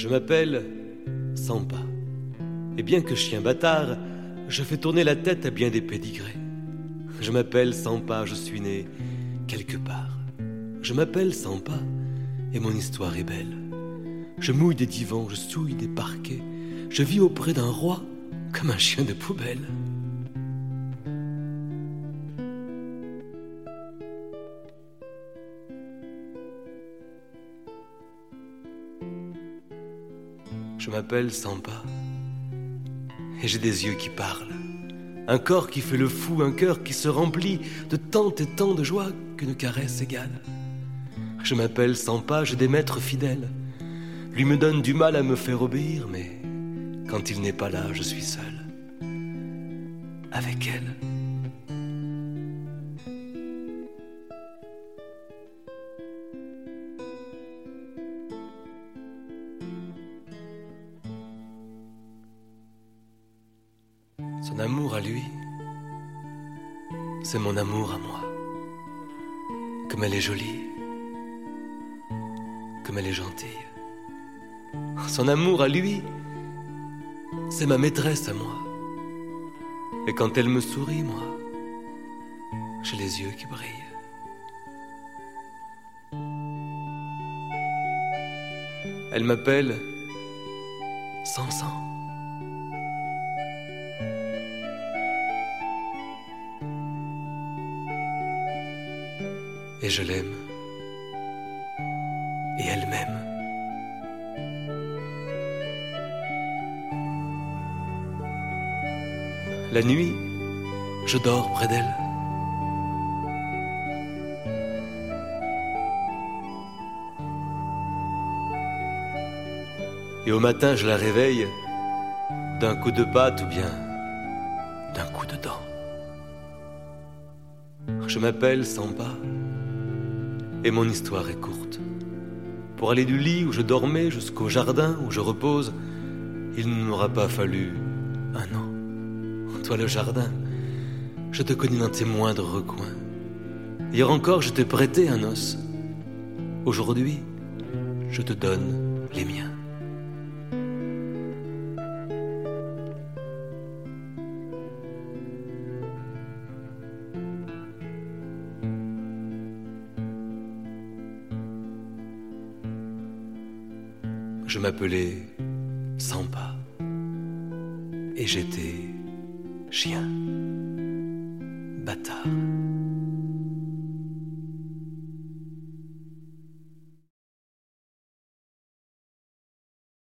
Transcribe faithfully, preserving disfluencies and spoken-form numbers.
Je m'appelle Sampa. Et bien que chien bâtard, je fais tourner la tête à bien des pédigrés. Je m'appelle Sampa, je suis né quelque part. Je m'appelle Sampa et mon histoire est belle. Je mouille des divans, je souille des parquets. Je vis auprès d'un roi comme un chien de poubelle. Je m'appelle Sampa et j'ai des yeux qui parlent, un corps qui fait le fou, un cœur qui se remplit de tant et tant de joie qu'une caresse égale. Je m'appelle Sampa, j'ai des maîtres fidèles. Lui me donne du mal à me faire obéir, mais quand il n'est pas là, je suis seul avec elle. Son amour à lui, c'est mon amour à moi. Comme elle est jolie, comme elle est gentille. Son amour à lui, c'est ma maîtresse à moi. Et quand elle me sourit, moi, j'ai les yeux qui brillent. Elle m'appelle Sansan. Et je l'aime. Et elle m'aime. La nuit, je dors près d'elle. Et au matin, je la réveille d'un coup de patte ou bien d'un coup de dent. Je m'appelle Sampa. Et mon histoire est courte. Pour aller du lit où je dormais jusqu'au jardin où je repose, il ne m'aura pas fallu un an. Toi le jardin, je te connais dans tes moindres recoins. Hier encore je t'ai prêté un os. Aujourd'hui, je te donne les miens. Je m'appelais Sampa et j'étais chien bâtard.